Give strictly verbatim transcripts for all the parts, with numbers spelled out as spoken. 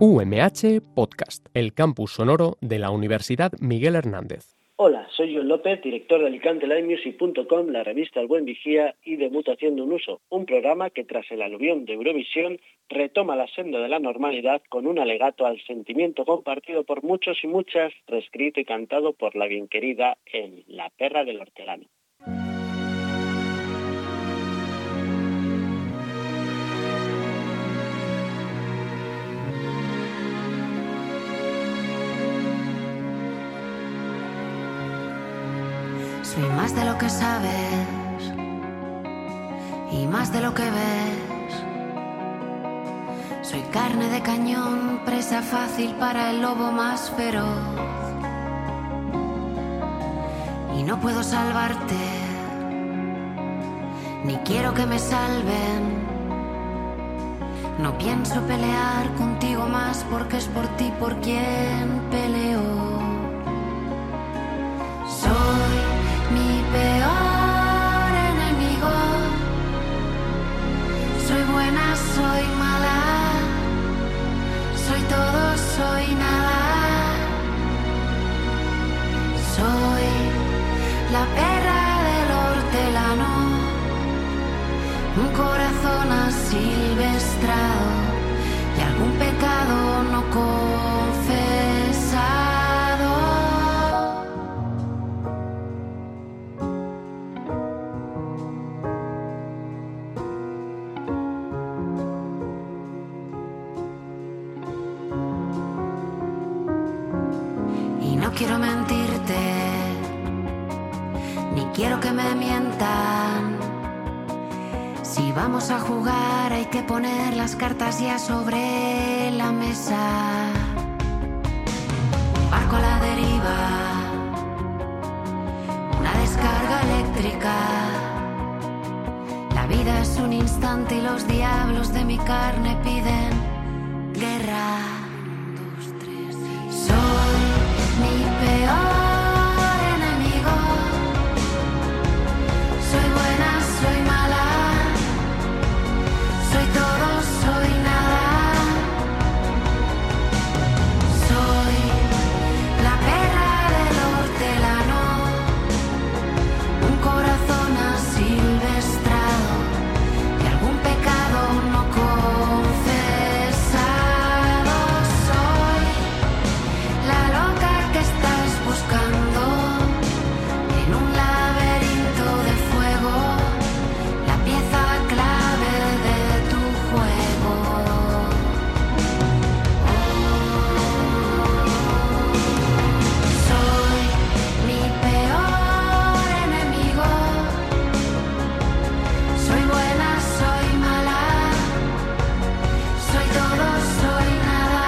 U M H Podcast, el campus sonoro de la Universidad Miguel Hernández. Hola, soy John López, director de Alicante Live Music punto com, la revista El Buen Vigía y de Mutación de un Uso, un programa que tras el aluvión de Eurovisión retoma la senda de la normalidad con un alegato al sentimiento compartido por muchos y muchas, reescrito y cantado por la bien querida en La Perra del Hortelano. Soy más de lo que sabes y más de lo que ves. Soy carne de cañón, presa fácil para el lobo más feroz. Y no puedo salvarte, ni quiero que me salven. No pienso pelear contigo más porque es por ti por quien peleo. Soy mi peor enemigo. Soy buena, soy mala. Soy todo, soy nada. Soy la perra del hortelano. Un corazón asilvestrado y algún pecado no confesado. No quiero mentirte, ni quiero que me mientan. Si vamos a jugar hay que poner las cartas ya sobre la mesa. Un barco a la deriva, una descarga eléctrica. La vida es un instante y los diablos de mi carne piden guerra. Mi peor enemigo. Soy buena, soy mala. Soy todo, soy nada. Soy la perra del hortelano. Un corazón asilvestrado y algún pecado no confesado. Soy la loca estás buscando en un laberinto de fuego, la pieza clave de tu juego. Oh, soy mi peor enemigo. Soy buena, soy mala. Soy todo, soy nada.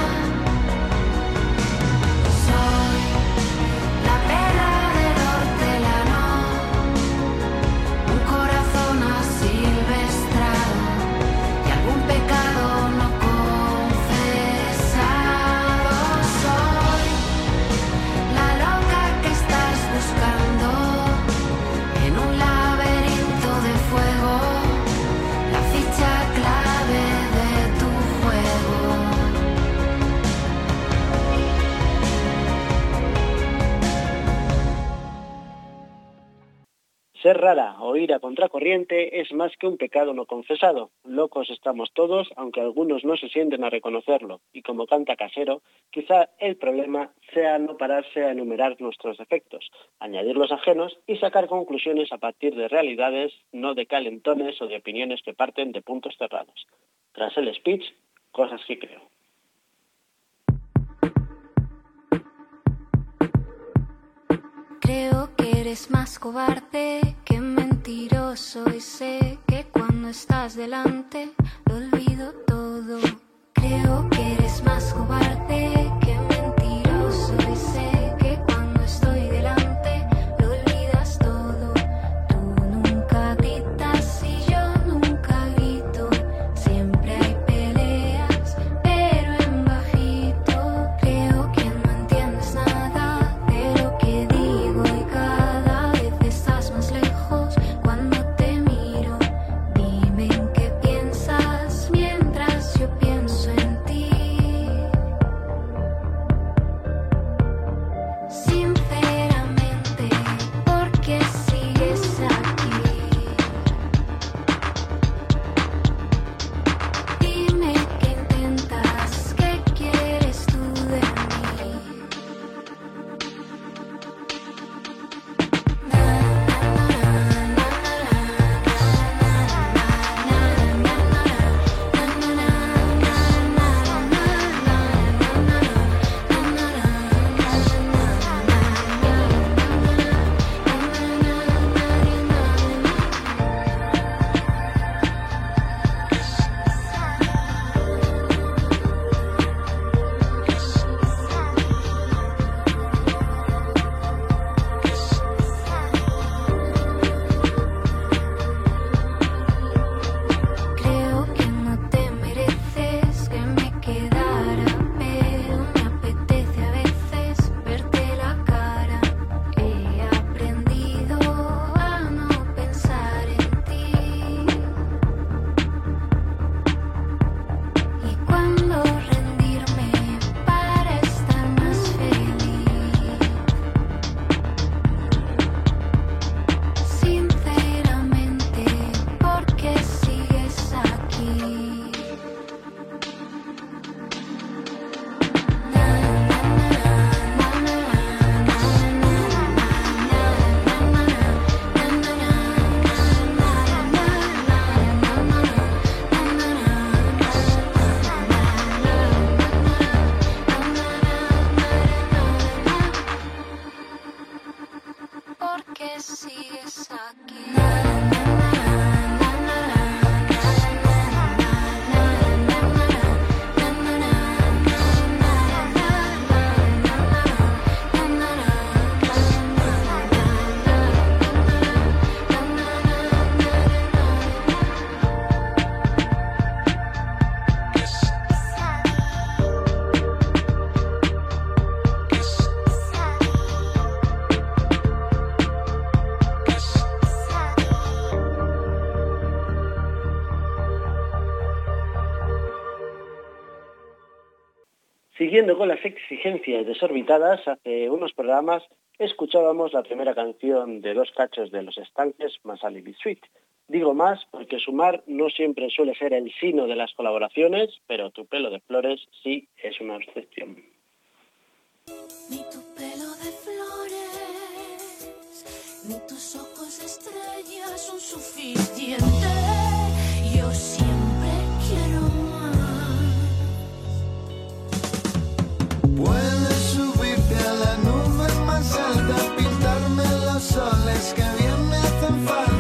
Soy la perra del hortelano, un corazón asilvestrado y algún pecado no confesado. Soy la loca que estás buscando en un laberinto de fuego, la ficha clave de tu juego. Ser rara o ir a contracorriente es más que un pecado no confesado. Locos estamos todos, aunque algunos no se sienten a reconocerlo. Y como canta Casero, quizá el problema sea no pararse a enumerar nuestros defectos, añadir los ajenos y sacar conclusiones a partir de realidades, no de calentones o de opiniones que parten de puntos cerrados. Tras el speech, cosas que creo. Creo que eres más cobarde que mentiroso y sé que cuando estás delante lo olvido todo. Creo que eres más cobarde que mentiroso y sé que cuando estoy delante lo olvidas todo. Tú nunca gritas y yo nunca grito. Siempre hay peleas, pero en bajito. Creo que no entiendes nada de lo que digo y cada vez estás más lejos cuando te miro. Dime en qué piensas mientras yo pienso en ti. Siguiendo con las exigencias desorbitadas, hace unos programas escuchábamos la primera canción de Dos cachos de Los Estanques más Alibi Suite. Digo más porque sumar no siempre suele ser el sino de las colaboraciones, pero Tu pelo de flores sí es una excepción. Ni tu pelo de flores, ni tus ojos estrellas son suficientes. Yo siempre quiero más. Puedes subirte a la nube más alta, pintarme los soles que bien me hacen falta.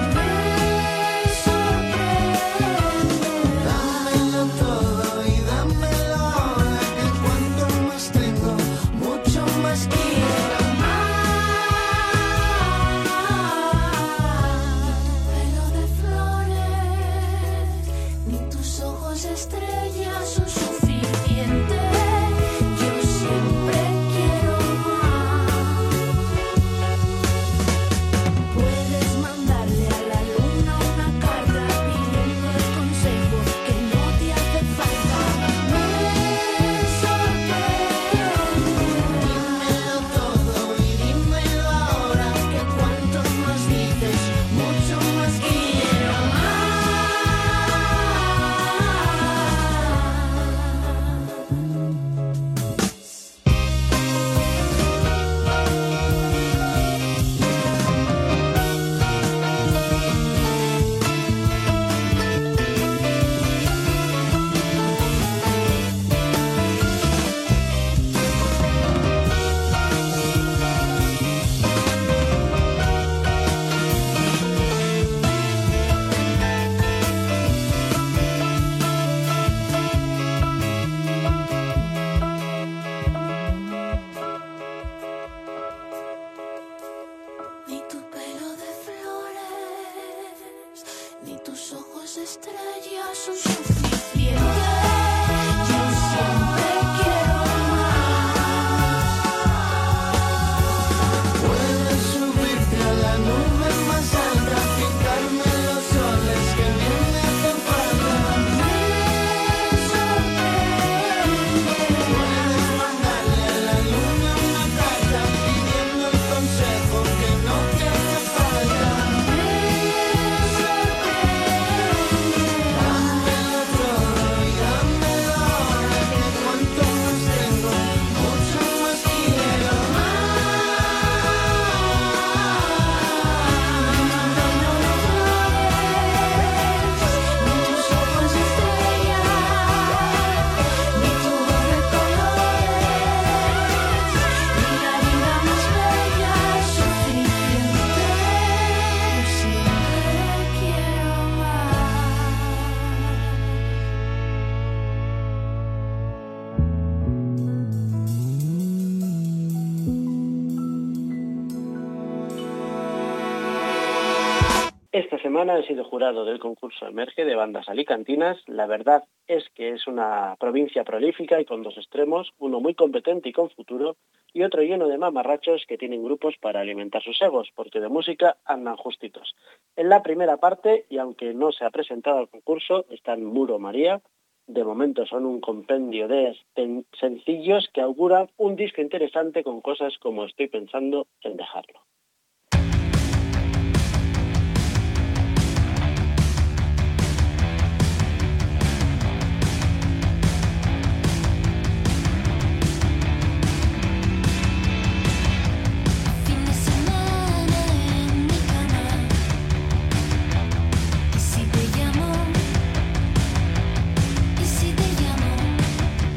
Esta semana he sido jurado del concurso Emerge de bandas alicantinas. La verdad es que es una provincia prolífica y con dos extremos, uno muy competente y con futuro, y otro lleno de mamarrachos que tienen grupos para alimentar sus egos, porque de música andan justitos. En la primera parte, y aunque no se ha presentado al concurso, están Muro María. De momento son un compendio de sencillos que auguran un disco interesante con cosas como Estoy pensando en dejarlo.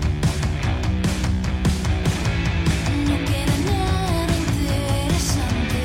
No queda nada interesante.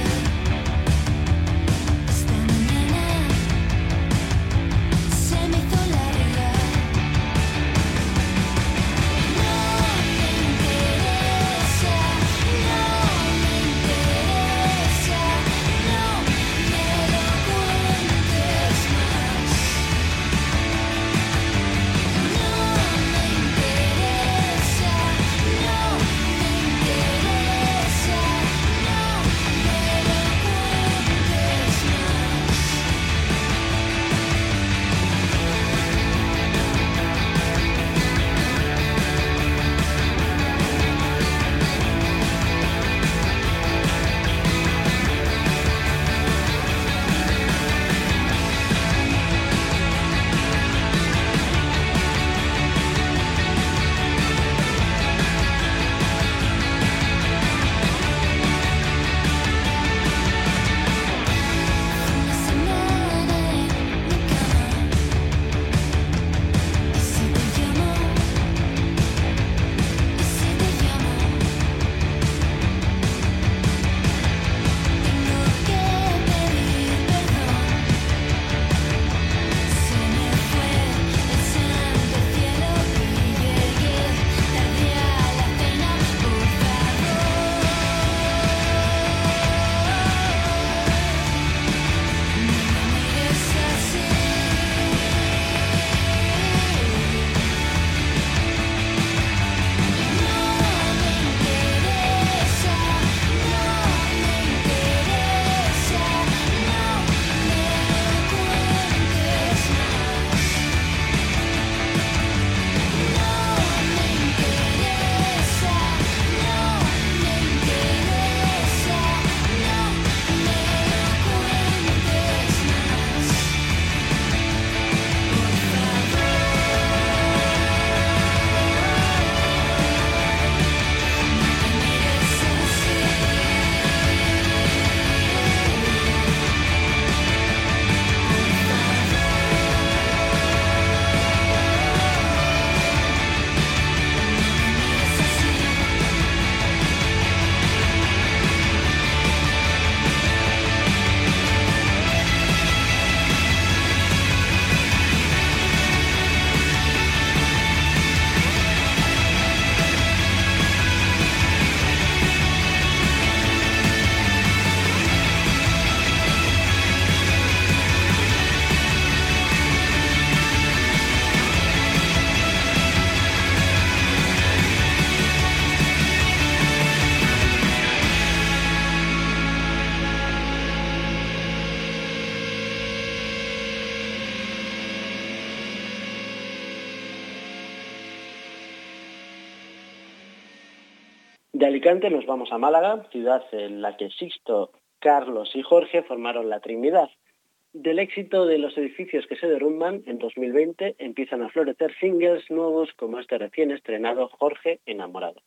De Alicante nos vamos a Málaga, ciudad en la que Sixto, Carlos y Jorge formaron la Trinidad. Del éxito de los edificios que se derrumban, en dos mil veinte empiezan a florecer singles nuevos como este recién estrenado Jorge Enamorado.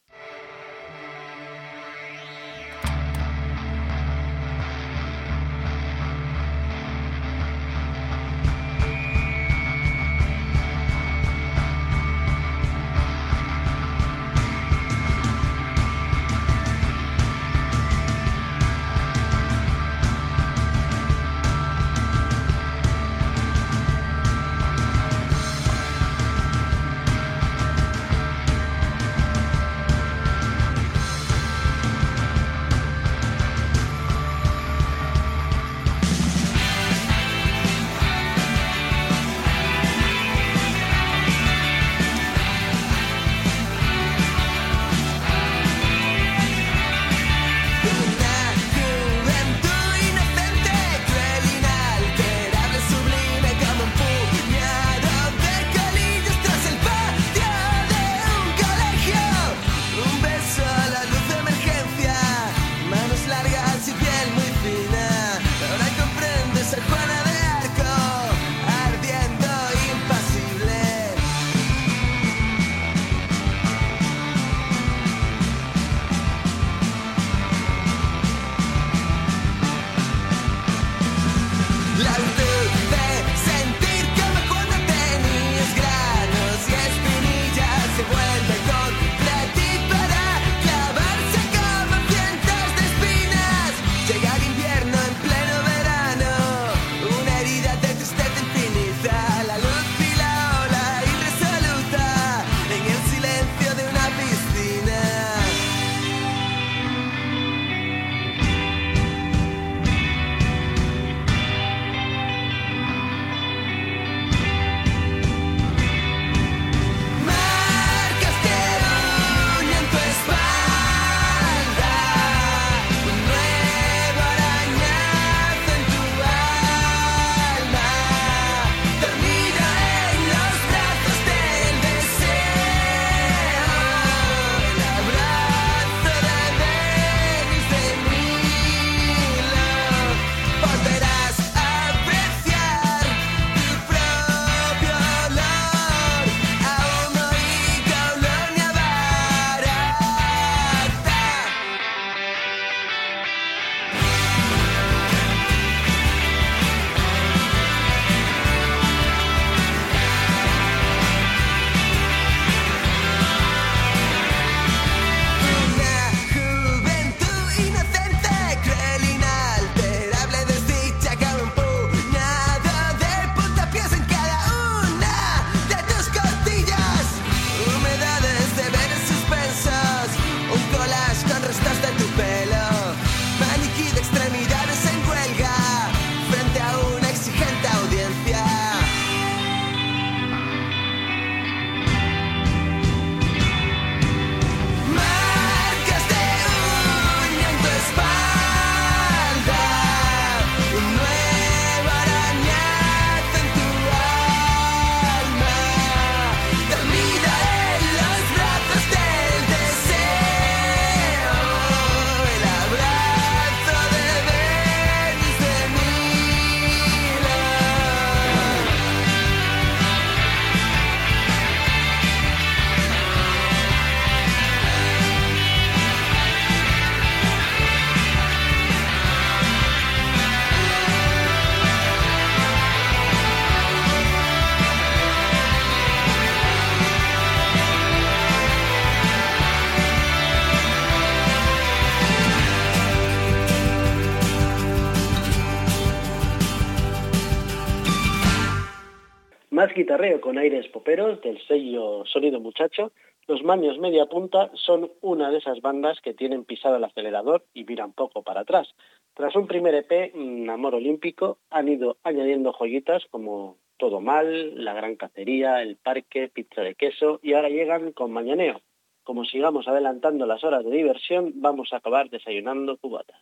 Más guitarreo con aires poperos del sello Sonido Muchacho, los Manios Media Punta son una de esas bandas que tienen pisado el acelerador y miran poco para atrás. Tras un primer E P, Amor Olímpico, han ido añadiendo joyitas como Todo Mal, La Gran Cacería, El Parque, Pizza de Queso y ahora llegan con Mañaneo. Como sigamos adelantando las horas de diversión, vamos a acabar desayunando cubatas.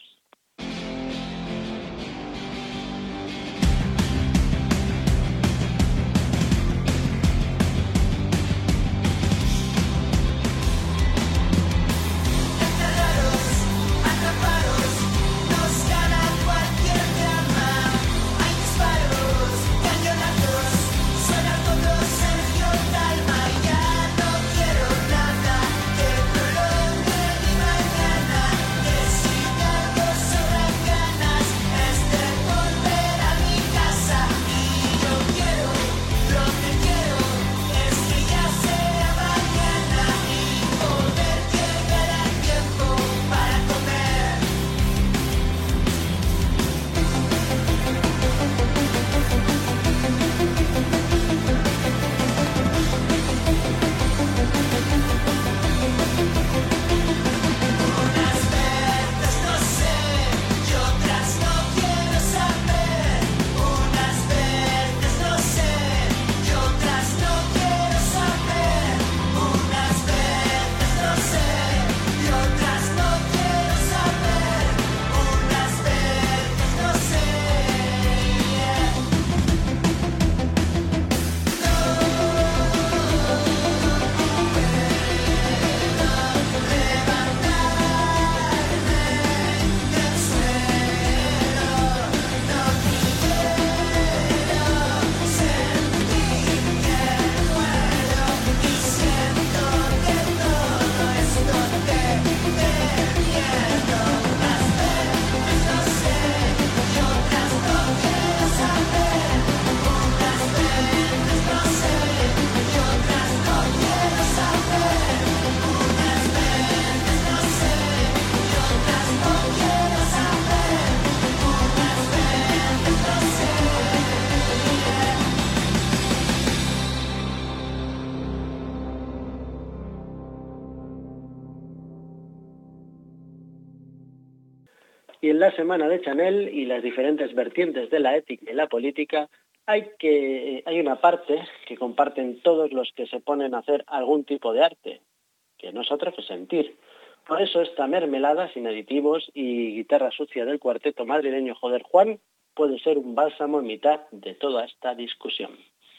Y en la semana de Chanel y las diferentes vertientes de la ética y la política, hay, que, hay una parte que comparten todos los que se ponen a hacer algún tipo de arte, que no es otra que sentir. Por eso esta mermelada sin aditivos y guitarra sucia del cuarteto madrileño Joder Juan puede ser un bálsamo en mitad de toda esta discusión.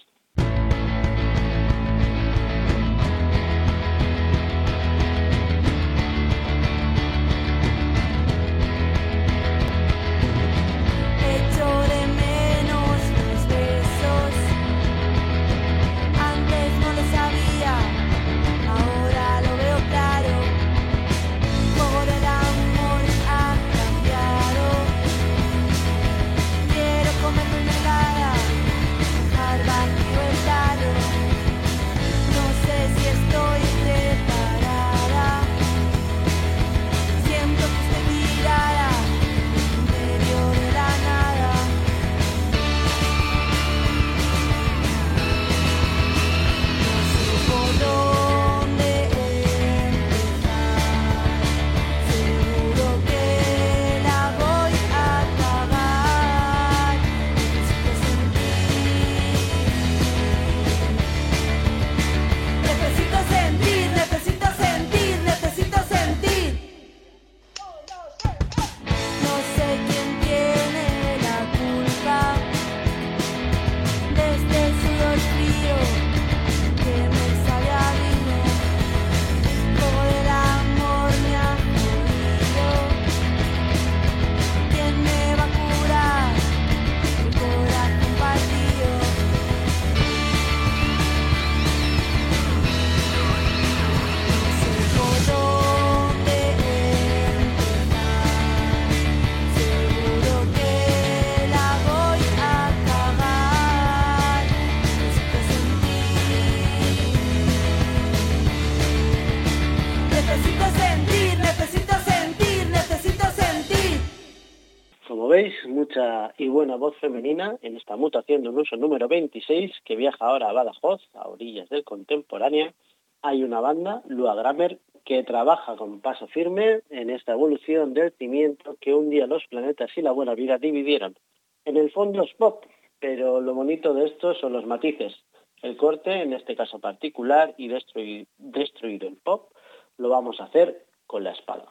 Veis, mucha y buena voz femenina en esta mutación de un uso número veintiséis que viaja ahora a Badajoz, a orillas del Contemporánea. Hay una banda, Lua Grammer, que trabaja con paso firme en esta evolución del cimiento que un día los planetas y la buena vida dividieron. En el fondo es pop, pero lo bonito de esto son los matices. El corte, en este caso particular, y destruido, destruido el pop, lo vamos a hacer con la espada.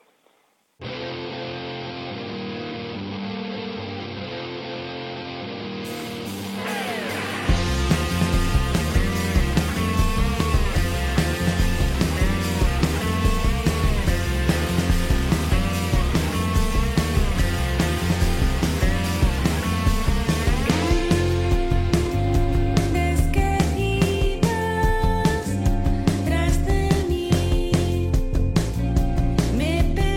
Me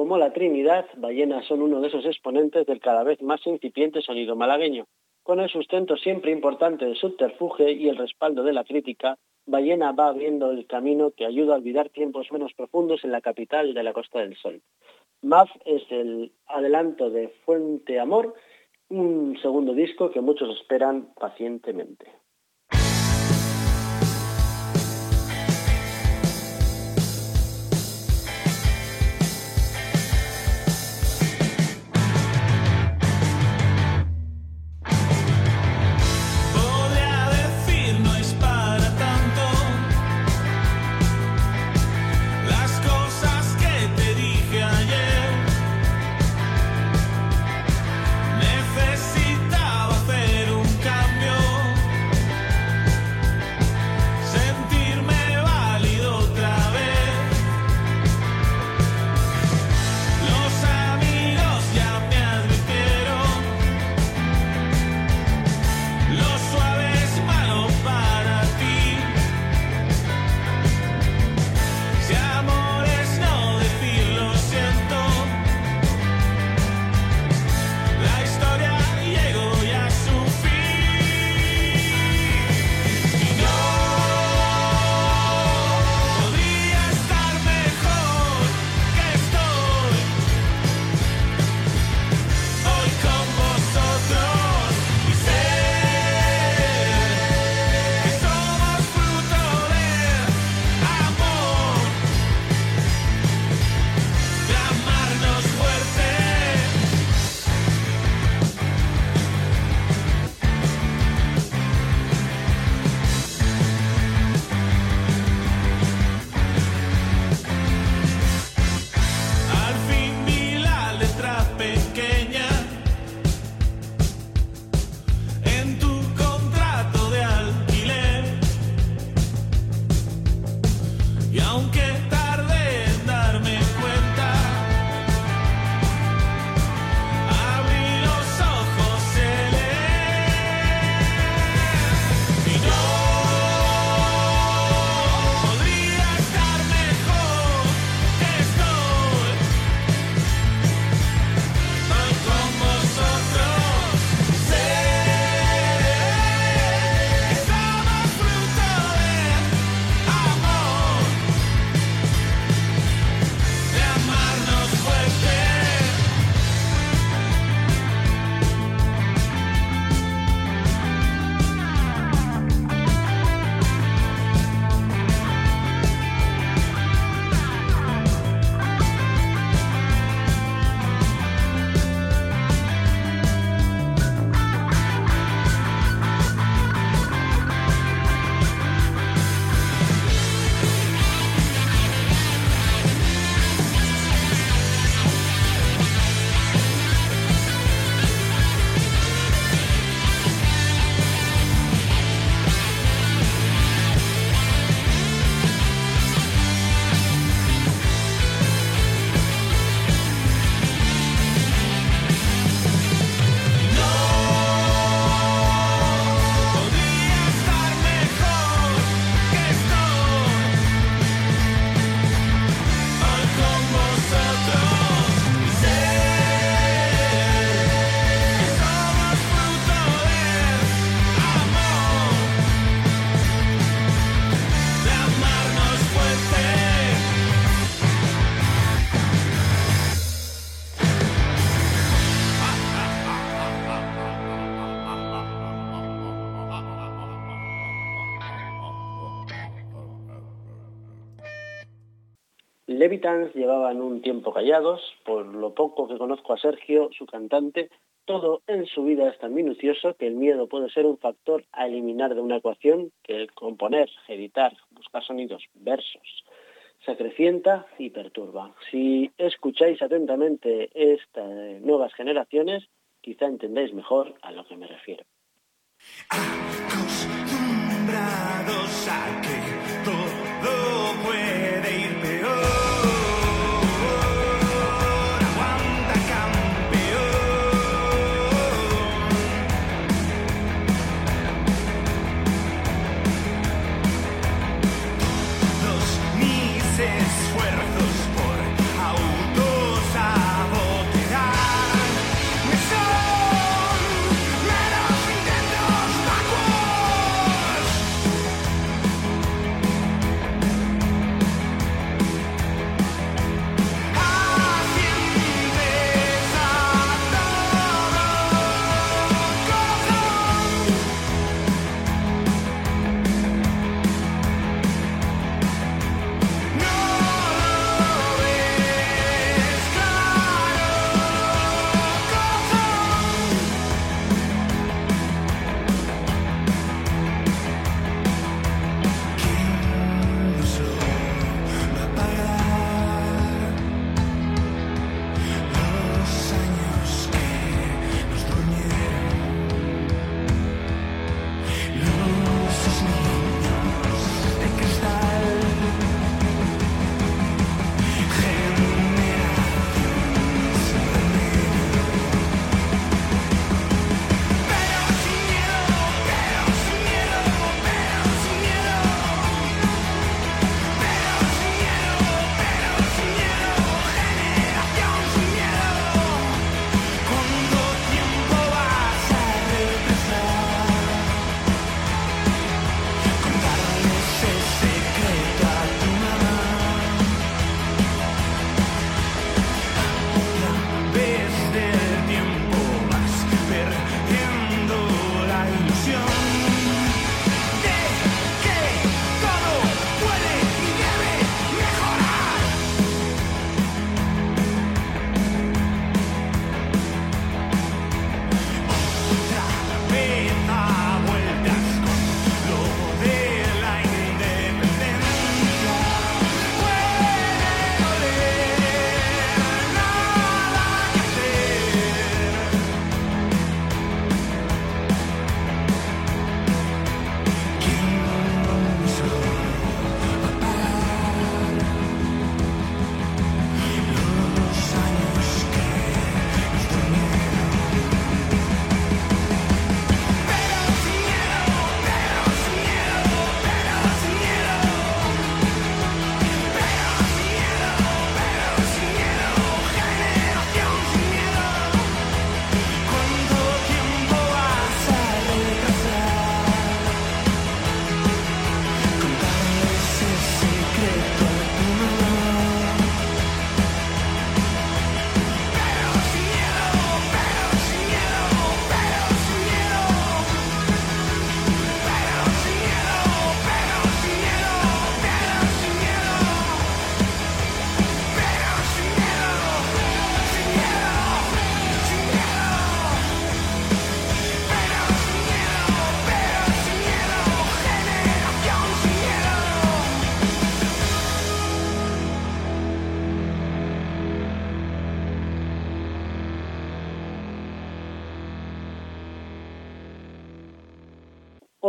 como La Trinidad, Ballena son uno de esos exponentes del cada vez más incipiente sonido malagueño. Con el sustento siempre importante del subterfuge y el respaldo de la crítica, Ballena va abriendo el camino que ayuda a olvidar tiempos menos profundos en la capital de la Costa del Sol. M A F es el adelanto de Fuente Amor, un segundo disco que muchos esperan pacientemente. Necesitaba hacer un cambio. Levitans llevaban un tiempo callados. Por lo poco que conozco a Sergio, su cantante, todo en su vida es tan minucioso que el miedo puede ser un factor a eliminar de una ecuación que el componer, editar, buscar sonidos, versos, se acrecienta y perturba. Si escucháis atentamente estas nuevas generaciones, quizá entendáis mejor a lo que me refiero. Acostumbrados a que todo puede ir peor. Aguanta, campeón. Todos mis esfuerzos por autosabotaje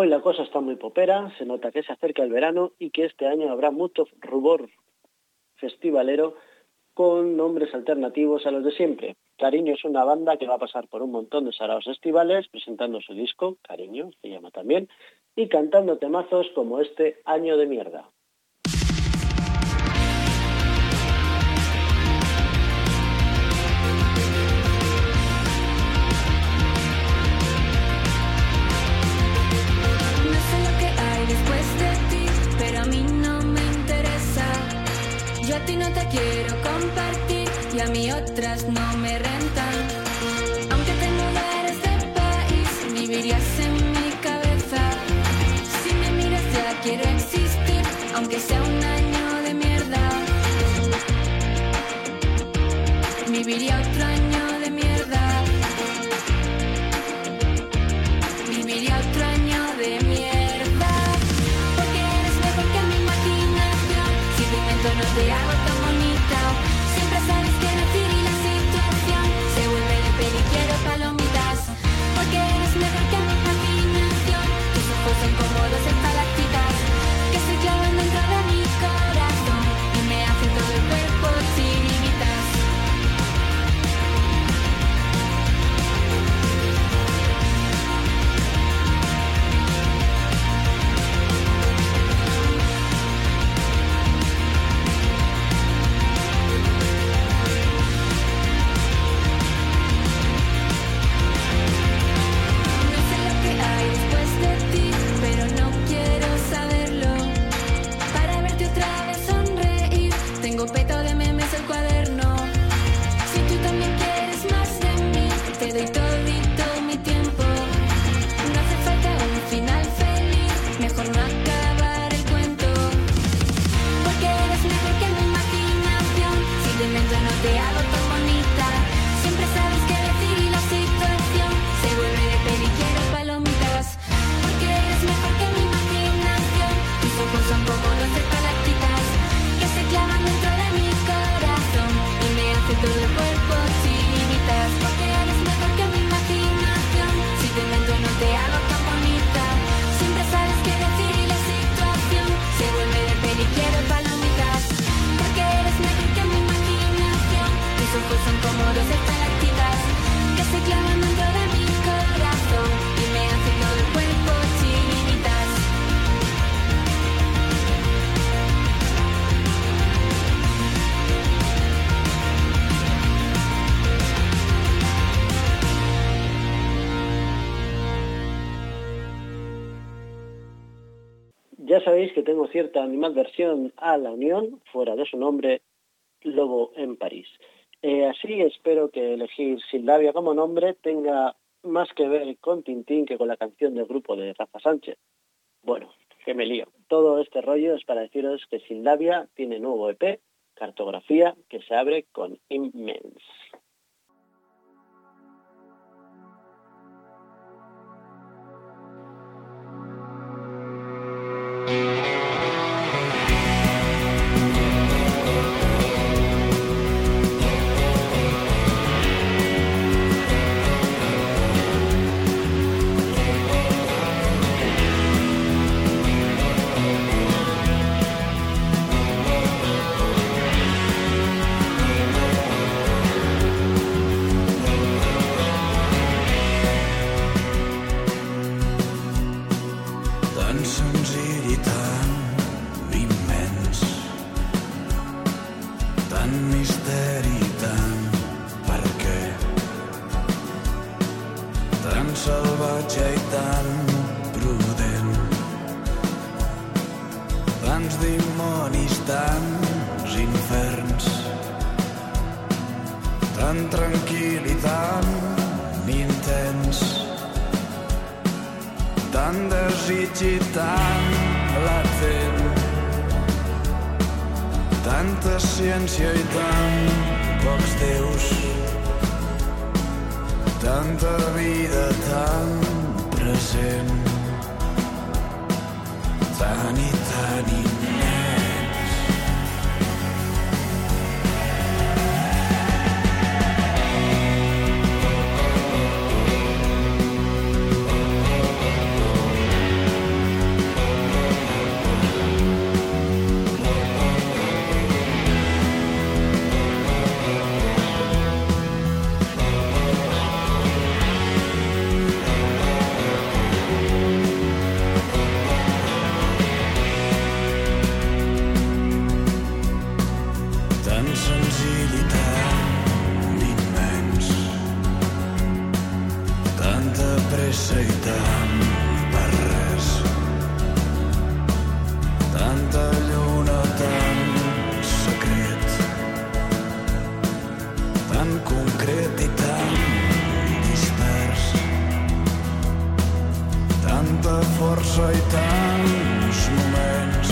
Hoy la cosa está muy popera, se nota que se acerca el verano y que este año habrá mucho rubor festivalero con nombres alternativos a los de siempre. Cariño es una banda que va a pasar por un montón de saraos estivales presentando su disco, Cariño se llama también, y cantando temazos como este Año de Mierda. Yo a ti no te quiero compartir y a mí otras no me rentan. Aunque te mudaras de país, vivirías en mi cabeza. Si me miras ya quiero existir, aunque sea un año de mierda. Viviría otro año de mierda. Viviría otro año de mierda. Porque eres mejor que mi imaginación. Si te invento no te hago tan bonita. Siempre sabes que decir y la situación se vuelve de periquero palomitas. Porque eres mejor que mi imaginación. Tus ojos son como dos estalactitas que se clavan dentro de mi corazón y me hacen todo el cuerpo tiritas. Ya sabéis que tengo cierta animadversión a la unión, fuera de su nombre, Lobo en París. Eh, así espero que elegir Sildavia como nombre tenga más que ver con Tintín que con la canción del grupo de Rafa Sánchez. Bueno, que me lío. Todo este rollo es para deciros que Sildavia tiene nuevo E P, Cartografía, que se abre con Immense. pressa i tant per res. Tanta lluna, tant secret, tan concret i tan dispers. Tanta força i tants moments,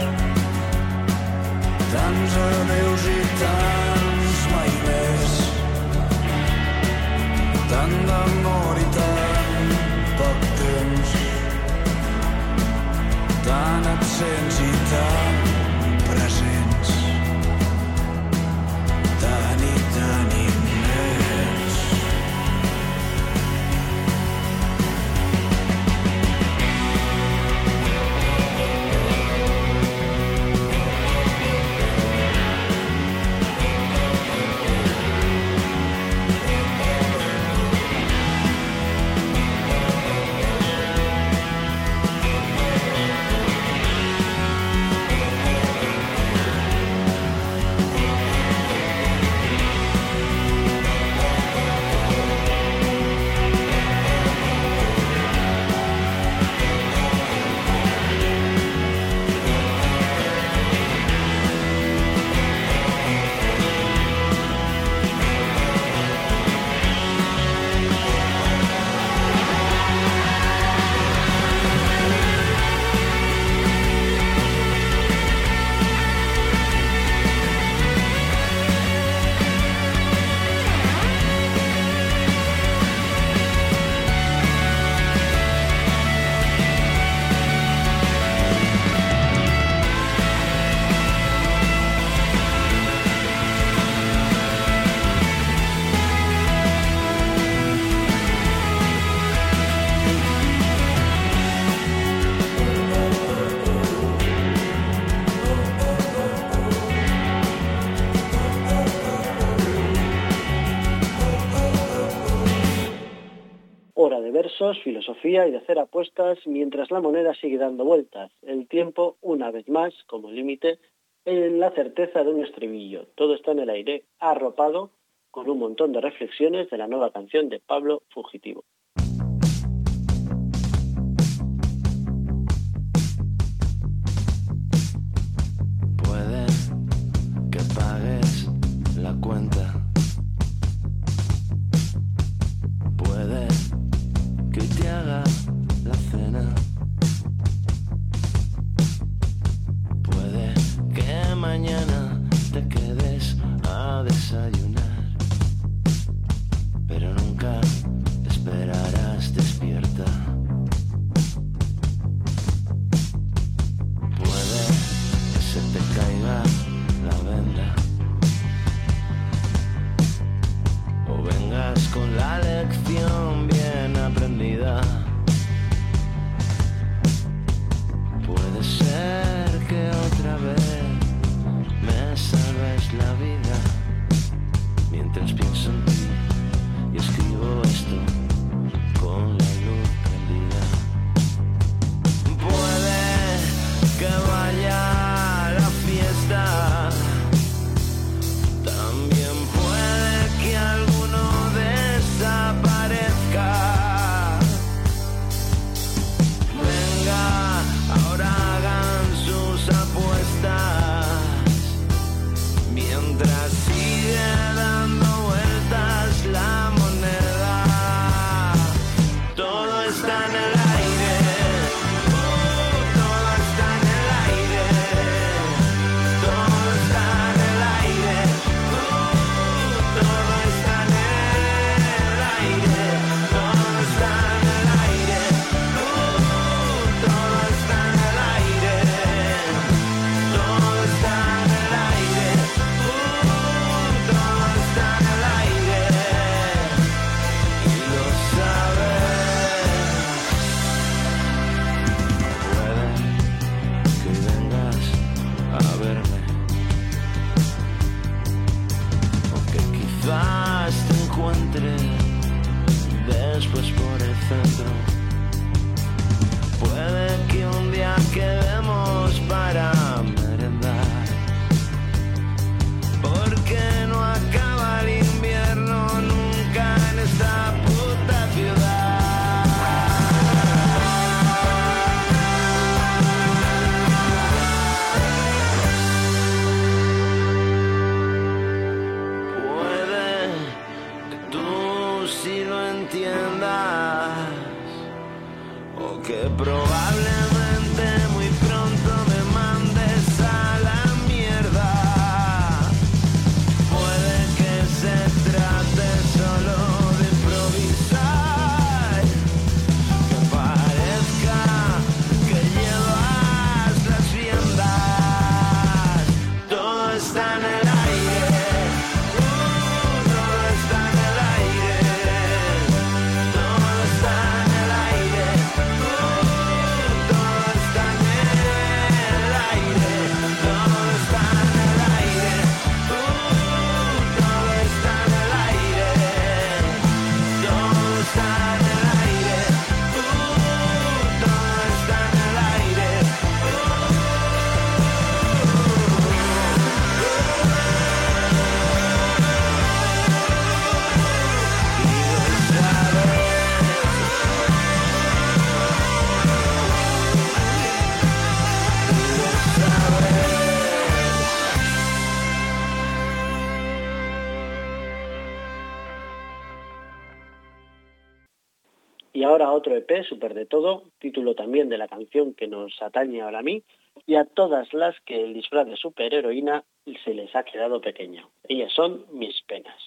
tants adeus i tants mai més. Tant d'amor i tan poc temps, tan absents i tan presents, tant i tan immens. Hora de versos, filosofía y de hacer apuestas mientras la moneda sigue dando vueltas. El tiempo, una vez más, como límite, en la certeza de un estribillo. Todo está en el aire, arropado con un montón de reflexiones de la nueva canción de Pablo Fugitivo. Puede que pagues la cuenta, puede que te haga la cena, puede que mañana te quedes a desayunar, pero nunca esperarás despierta. Puede que se te caiga la venda, o vengas con la lección bien aprendida. Puede ser que otra vez me salves la vida mientras pienso en ti y escribo esto con la luz prendida. Puede que vaya a la fiesta, también puede que alguno desaparezca. Venga, ahora hagan sus apuestas mientras sigue dando vueltas la moneda. Todo está en el aire, uh, todo está en el aire, todo está en el aire, uh, todo está en el aire, todo está en el aire, uh, todo está en el aire, todo está en el aire, uh, todo está en el aire, y lo sabes. Puede que vengas a verme, o que quizás te encuentre después por el centro. Puede que un día quedemos para merendar, porque no acaba el invierno nunca en esta puta ciudad. entiendas, o que probablemente muy pronto me mandes a la mierda. Puede que se trate solo de improvisar, que parezca que llevas las riendas. Todo está en el aire, uh, todo está en el aire, todo está en el aire, uh, todo está en el aire, todo está en el aire, uh, todo está en el aire, todo está en el aire, uh, todo está en el aire, Y ahora otro E P, Súper de Todo, título también de la canción que nos atañe ahora a mí, y a todas las que el disfraz de superheroína se les ha quedado pequeño. Ellas son Mis Penas.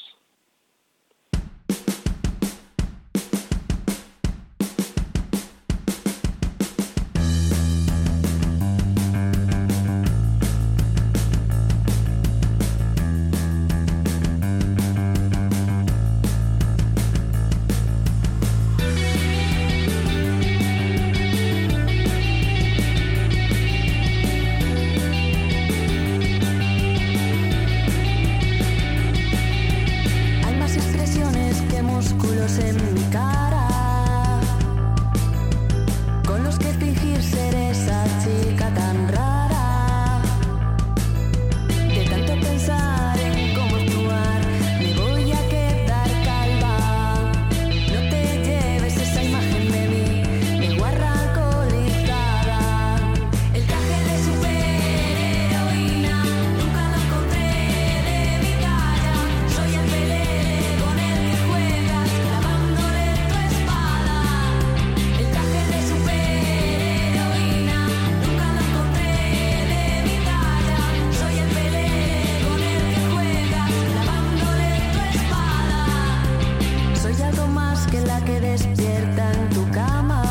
Hay más expresiones que músculos en mi cara, con los que fingir ser esa chica tan rara. De tanto pensar en cómo actuar, me voy a quedar calva. No te lleves esa imagen de mí, de guarra alcoholizada. El traje de superheroína nunca lo encontré de mi talla. Soy el pelele con el que juegas, clavándole tu espada. El traje de superheroína nunca lo encontré de mi talla. Soy el pelele con el que juegas, clavándole tu espada. Soy algo más que la que despierta en tu cama.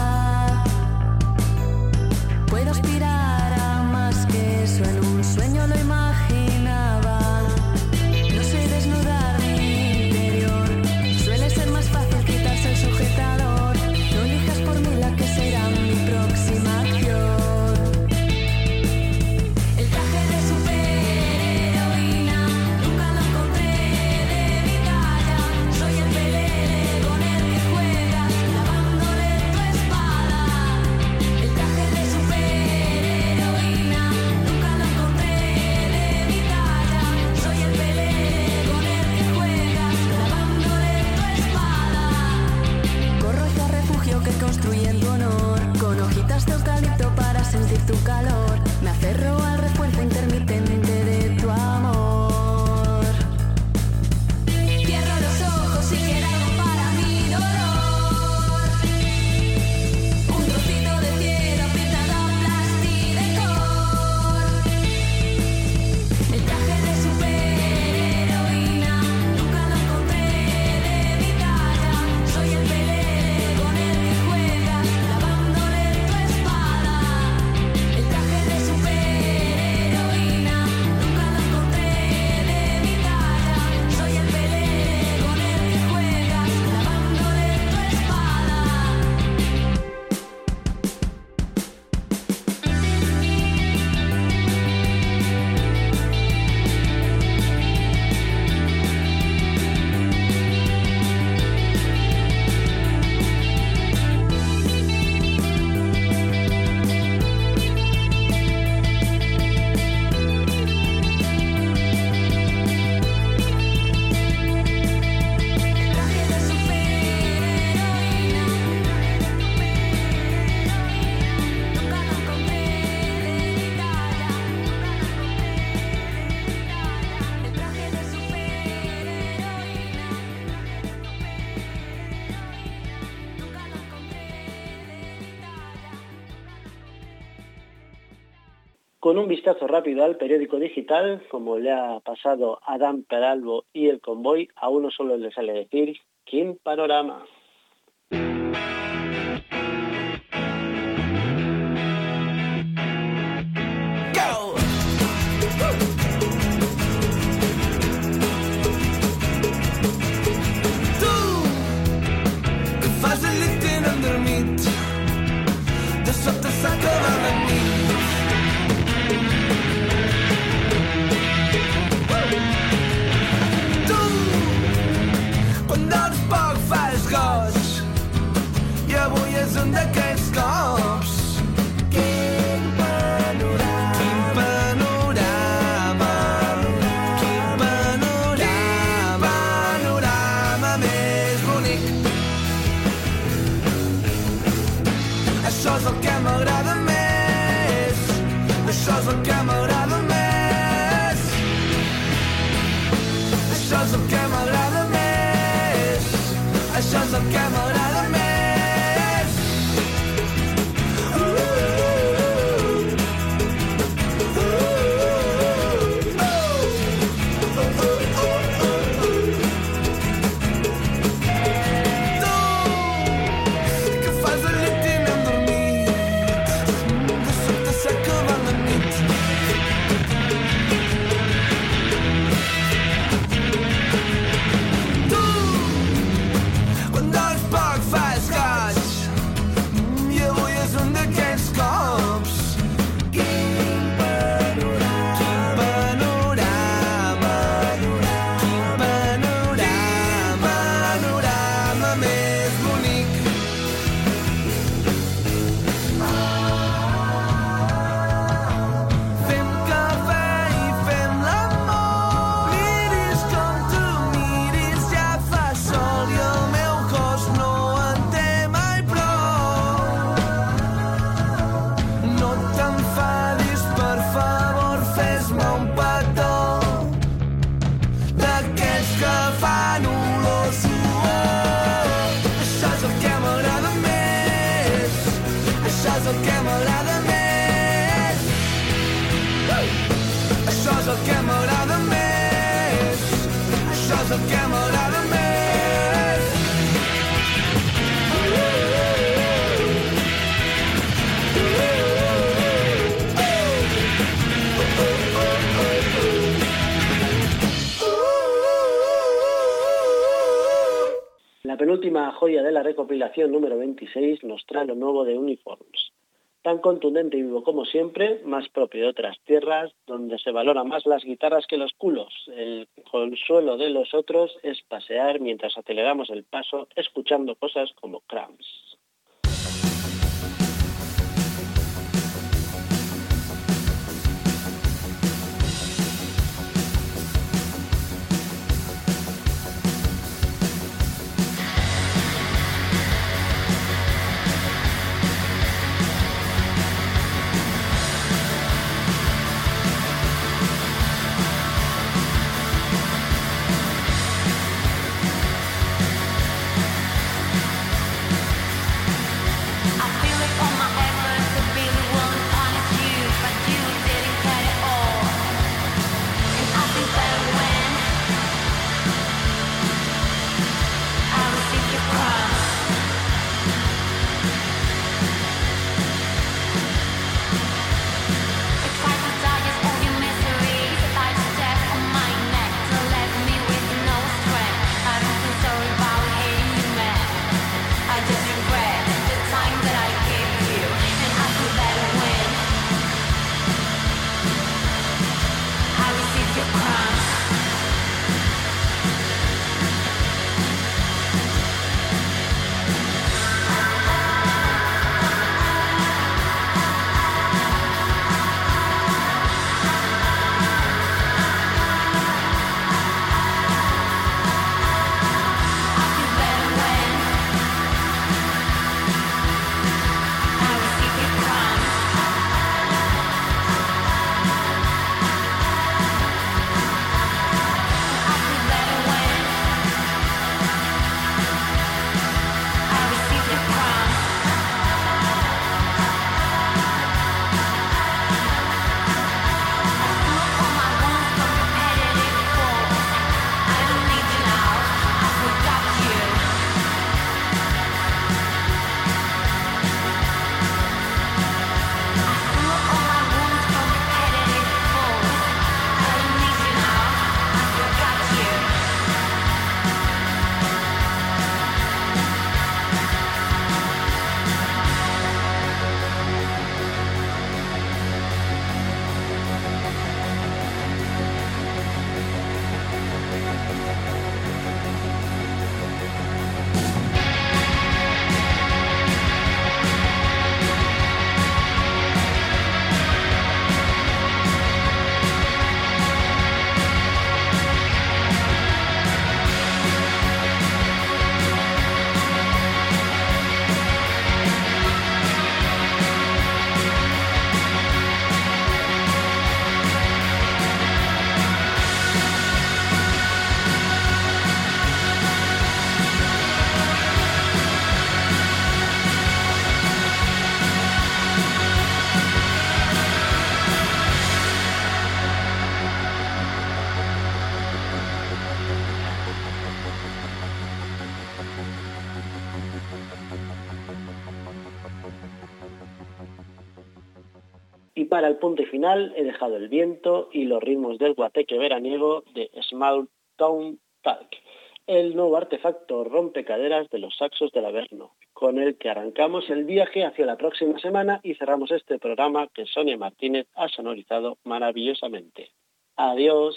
Puedo aspirar a más que eso, en un sueño lo imaginaba. No sé desnudar mi interior, suele ser más fácil quitarse el sujetador. No elijas por mí la que será mi próxima acción. El traje de superheroína nunca lo encontré de mi talla. Soy el pelele con el que juegas, con un vistazo rápido al periódico digital, como le ha pasado a Dan Peralbo y El Convoy, a uno solo le sale decir «Quin panorama». Un d'aquests cops. Quin panorama, quin panorama, quin panorama, panorama més bonic. Això és el que m'agrada més, això és el que m'agrada més, això és el que m'agrada més, això és el que m'agrada més. La penúltima joya de la recopilación número veintiséis nos trae lo nuevo de Uniforms. Tan contundente y vivo como siempre, más propio de otras tierras, donde se valora más las guitarras que los culos. El consuelo de los otros es pasear mientras aceleramos el paso, escuchando cosas como Cramps. Thank para el punto y final he dejado el viento y los ritmos del guateque veraniego de Small Town Talk, el nuevo artefacto rompecaderas de los saxos del Averno, con el que arrancamos el viaje hacia la próxima semana y cerramos este programa que Sonia Martínez ha sonorizado maravillosamente. Adiós.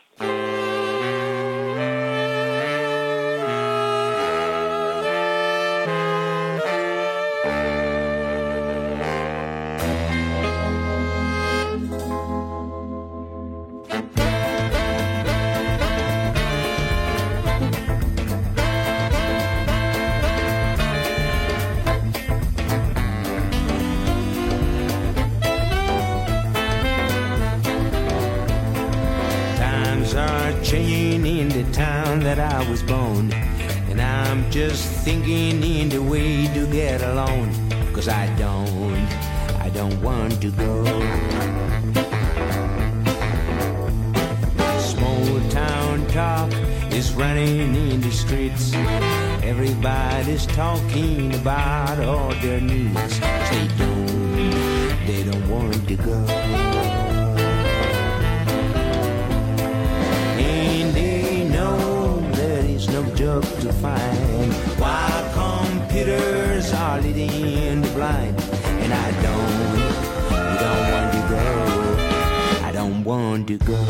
Changing in the town that I was born, and I'm just thinking in the way to get along, 'cause I don't, I don't want to go. Small town talk is running in the streets. Everybody's talking about all their needs. They don't, they don't want to go. No job to find while computers are leading the blind, and I don't, I don't want to go, I don't want to go.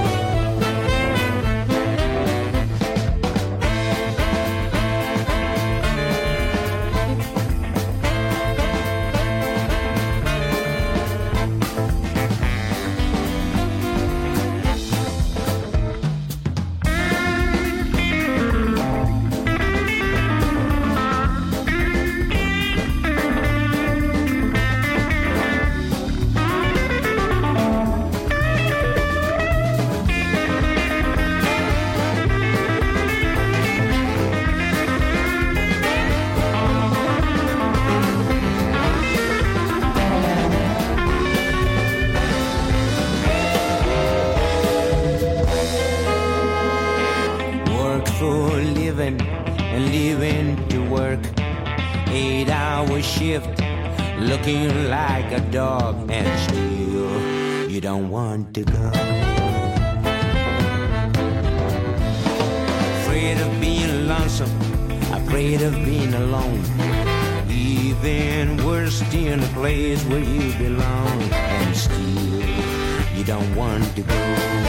Looking like a dog, and still you don't want to go. Afraid of being lonesome, afraid of being alone, even worse in a place where you belong, and still you don't want to go.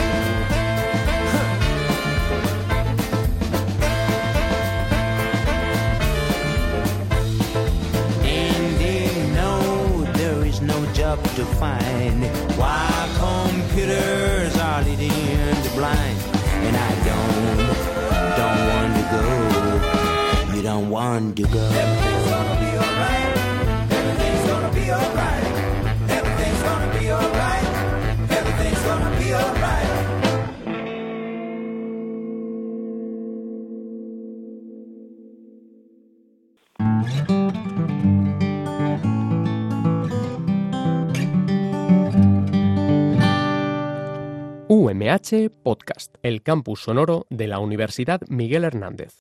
To find while computers are leading the blind, and I don't, don't want to go. You don't want to go. Everything's gonna be alright. Everything's gonna be alright. Everything's gonna be alright. Everything's gonna be alright. U M H Podcast, el campus sonoro de la Universidad Miguel Hernández.